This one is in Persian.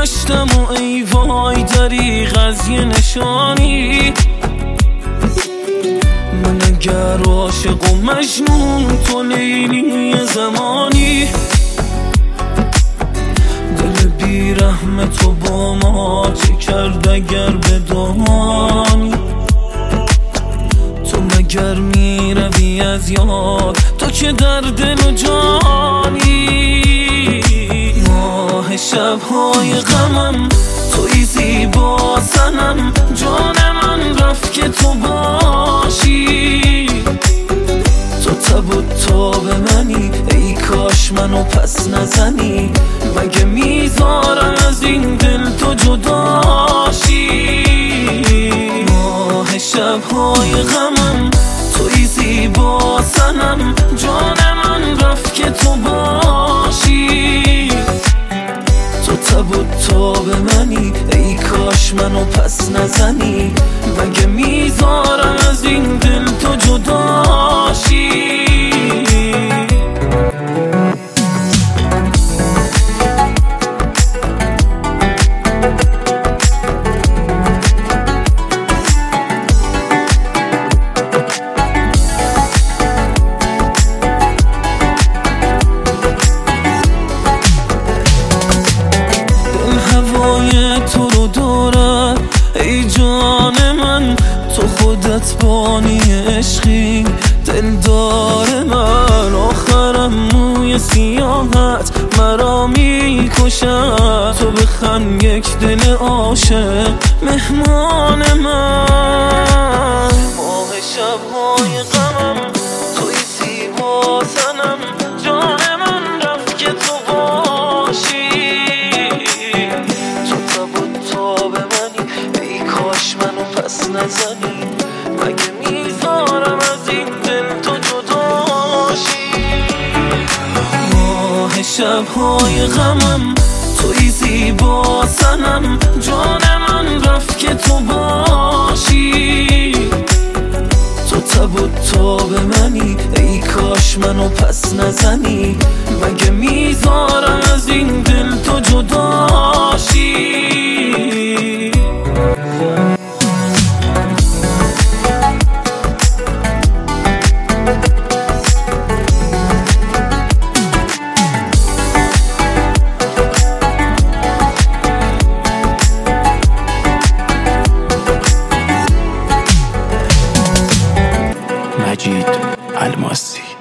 گشتم و ای وای دریغ از یه نشانی. من اگر عاشق و مجنون تو لیلی زمانی، دل بیرحم تو با ما چه کرد اگر بدانی. تو مگر میروی از یاد، تو که در دل و جانی. ماه شبهای غمم توی زیبا سنم، جان من رفت که تو باشی. تو تب و تاب منی، ای کاش منو پس نزنی. مگه میذارم از این دل تو جداشی. ماه شبهای غمم توی زیبا سنم، جان من رفت که تو باشی. تو تب و تاب منی، ای کاش منو پس نزنی. مگه میذارم از این دل تو جداشی. تو رو دارد ای جان من، تو خودت بانی عشقی دلدار من. آخرم موی سیاحت مرا میکشد، تو بخند یک دل عاشق مهمان من. ماه شبهای غمم توی زیبا سنم، جان من رفت که تو باشی. نزنی، مگه میذارم از این دل تو جداشی. ماه شبهای غمم توی زیبا سنم، جان من رفت که تو باشی. تو تب و تاب منی، ای کاش منو پس نزنی. مگه میذارم از این دل تو جداشی. مجید الماسی.